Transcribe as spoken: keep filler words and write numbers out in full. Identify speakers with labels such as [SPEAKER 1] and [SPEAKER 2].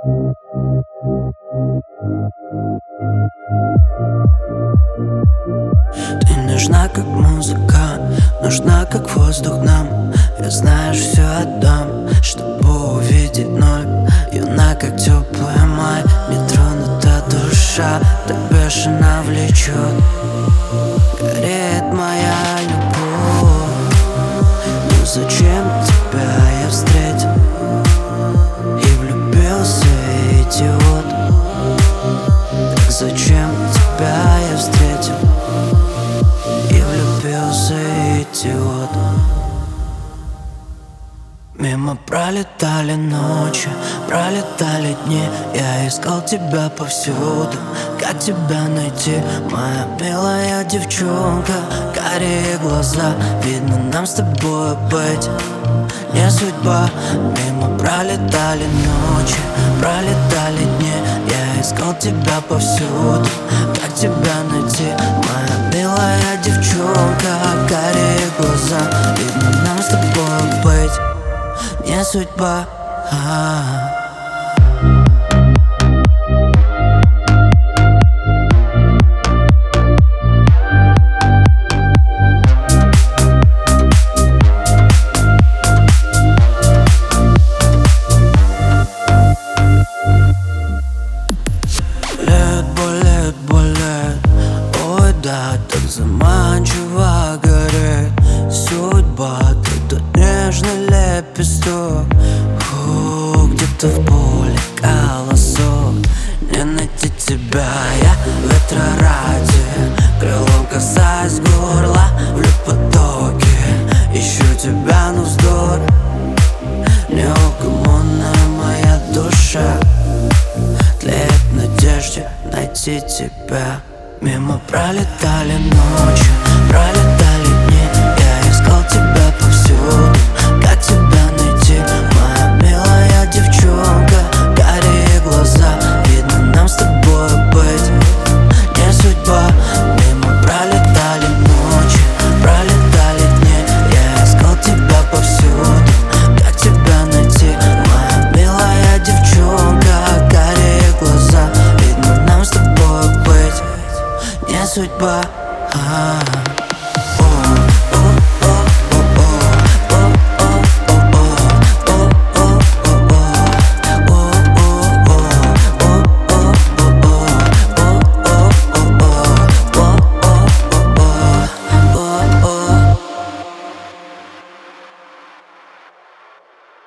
[SPEAKER 1] Ты нужна как музыка, нужна как воздух нам. Я знаешь, все отдам, чтобы увидеть вновь. Юна, как теплый май, нетронута душа, так бешено влечет. Горит моя любовь, но зачем тебя я встретил и влюбился, идиот? Так зачем тебя я встретил и влюбился, идиот? Мимо пролетали ночи, пролетали дни. Я искал тебя повсюду, как тебя найти? Моя милая девчонка, карие глаза. Видно, нам с тобой быть не судьба. Мимо пролетали ночи, пролетали дни. Я искал тебя повсюду, как тебя найти? Моя милая девчонка, карие глаза. Видно, нам с тобой быть не судьба. А-а-а. Лет, болит, болит. Ой, да, так заманчиво горит судьба. Ты тот нежный лепесток, Фу, где-то в поле колосок. Не найти тебя я ветра ради, крылом касаясь горла, в потоке ищу тебя, но вздор. Неугомонная моя душа тлеет в надежде найти тебя. Мимо пролетали ночи, пролетали дни. Я искал тебя повсюду, как тебя найти? Моя милая девчонка, карие глаза. Видно, нам с тобой быть не судьба. Мимо пролетали ночи, пролетали дни. Я искал тебя повсюду, как тебя найти? Моя милая девчонка, карие глаза. Видно, нам с тобой быть не судьба. А-а-а.